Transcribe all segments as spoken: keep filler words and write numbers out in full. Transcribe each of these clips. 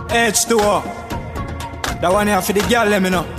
H two O. That one here for the girl, let me know.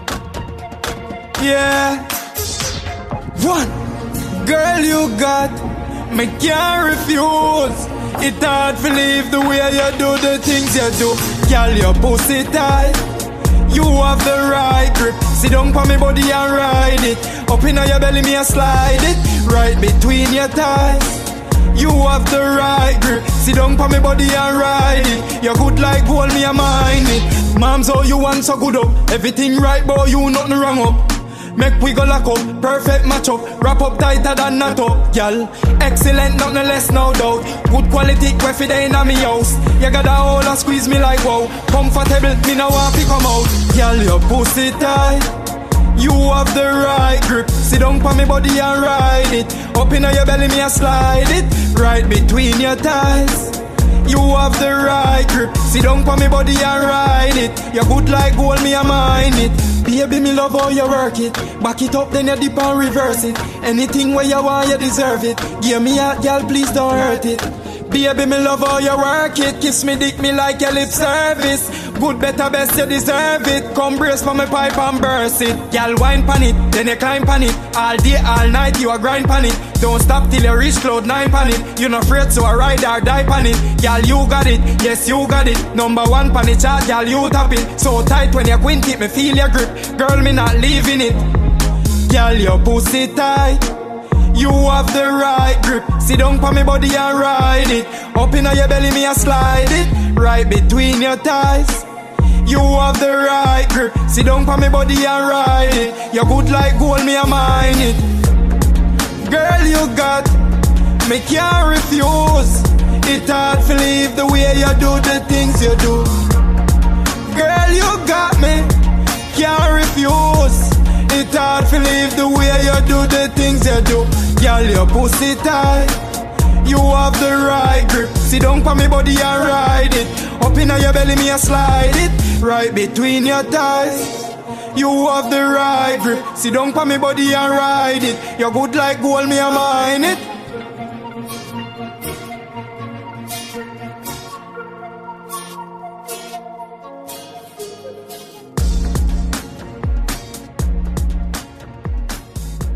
Yeah. One. Girl, you got me can't refuse. It's hard to leave the way you do the things you do. Girl, your pussy tight. You have the right grip. Sit down for me body and ride it. Up in your belly, me a slide it. Right between your thighs. You have the right grip. Sit down for me body and ride it. You're good like gold, me a mind it. Mom's all you want so good up. Everything right, boy, you nothing wrong up. Make we go lock up, perfect match up. Wrap up tighter than not up, y'all. Excellent, nothing less, no doubt. Good quality, quaffy day in a me house. You got a hold and squeeze me like wow. Comfortable, me no want to come out. Y'all, your pussy tight. You have the right grip. Sit down for me body and ride it. Up in your belly, me a slide it. Right between your thighs. You have the right grip. Sit down for me body and ride it. You're good like gold, me a mind it. Baby, me love how you work it. Back it up, then you dip and reverse it. Anything where you want, you deserve it. Give me a girl, please don't hurt it. Baby, me love how you work it. Kiss me, dick me like your lip service. Good, better, best, you deserve it. Come brace for me pipe and burst it. Girl, wine pan it, then you climb pan it. All day, all night, you a grind pan it. Don't stop till you reach cloud nine pan it. You not afraid, so I ride or die pan it. Girl, you got it, yes, you got it. Number one pan it, chart, girl, you tap it. So tight when you quint it, me feel your grip. Girl, me not leaving it. Girl, your pussy tight. You have the right grip. Sit down for me body and ride it. Up in your belly, me a slide it. Right between your thighs. You have the right grip. Sit down for me body and ride it. You're good like gold, me a mine it. Girl, you got me can't refuse. It's hard to leave the way you do the things you do. Girl, you got me can't refuse. It's hard to leave the way you do the things you do. Girl, your pussy tight. You have the right grip. Sit down for me body and ride it. Up in your belly, me a slide it. Right between your thighs. You have the right grip. Sit down for me body and ride it. You're good like gold, me a mine it.